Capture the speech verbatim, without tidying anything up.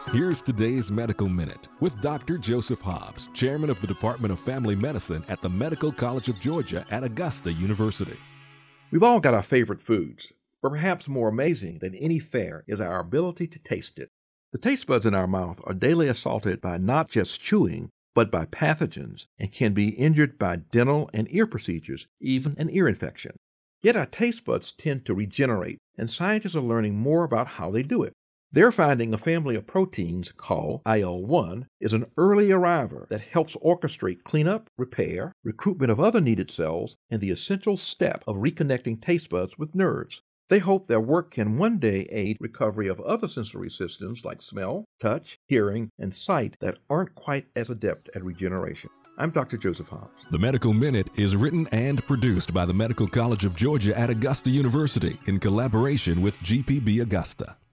Here's today's Medical Minute with Doctor Joseph Hobbs, Chairman of the Department of Family Medicine at the Medical College of Georgia at Augusta University. We've all got our favorite foods, but perhaps more amazing than any fare is our ability to taste it. The taste buds in our mouth are daily assaulted by not just chewing, but by pathogens, and can be injured by dental and ear procedures, even an ear infection. Yet our taste buds tend to regenerate, and scientists are learning more about how they do it. They're finding a family of proteins called I L one is an early arriver that helps orchestrate cleanup, repair, recruitment of other needed cells, and the essential step of reconnecting taste buds with nerves. They hope their work can one day aid recovery of other sensory systems like smell, touch, hearing, and sight that aren't quite as adept at regeneration. I'm Doctor Joseph Hobbs. The Medical Minute is written and produced by the Medical College of Georgia at Augusta University in collaboration with G P B Augusta.